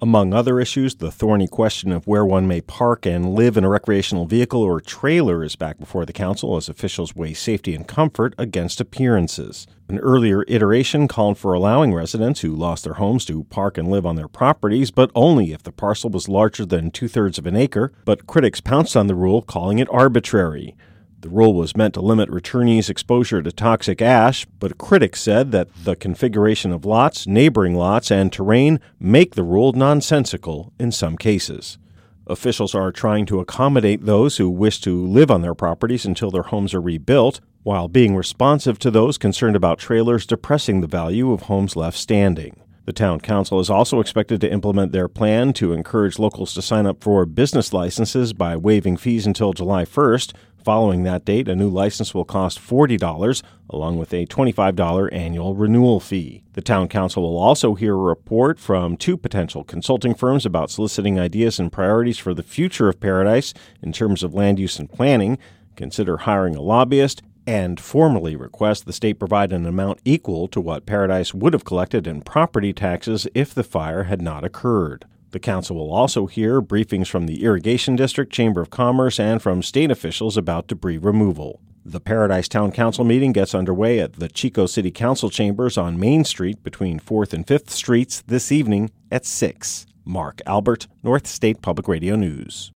Among other issues, the thorny question of where one may park and live in a recreational vehicle or trailer is back before the council as officials weigh safety and comfort against appearances. An earlier iteration called for allowing residents who lost their homes to park and live on their properties, but only if the parcel was larger than 2/3 of an acre, but critics pounced on the rule, calling it arbitrary. The rule was meant to limit returnees' exposure to toxic ash, but critics said that the configuration of lots, neighboring lots, and terrain make the rule nonsensical in some cases. Officials are trying to accommodate those who wish to live on their properties until their homes are rebuilt, while being responsive to those concerned about trailers depressing the value of homes left standing. The town council is also expected to implement their plan to encourage locals to sign up for business licenses by waiving fees until July 1st. Following that date, a new license will cost $40, along with a $25 annual renewal fee. The town council will also hear a report from 2 potential consulting firms about soliciting ideas and priorities for the future of Paradise in terms of land use and planning, consider hiring a lobbyist, and formally request the state provide an amount equal to what Paradise would have collected in property taxes if the fire had not occurred. The council will also hear briefings from the Irrigation District, Chamber of Commerce, and from state officials about debris removal. The Paradise Town Council meeting gets underway at the Chico City Council Chambers on Main Street between 4th and 5th Streets this evening at 6. Mark Albert, North State Public Radio News.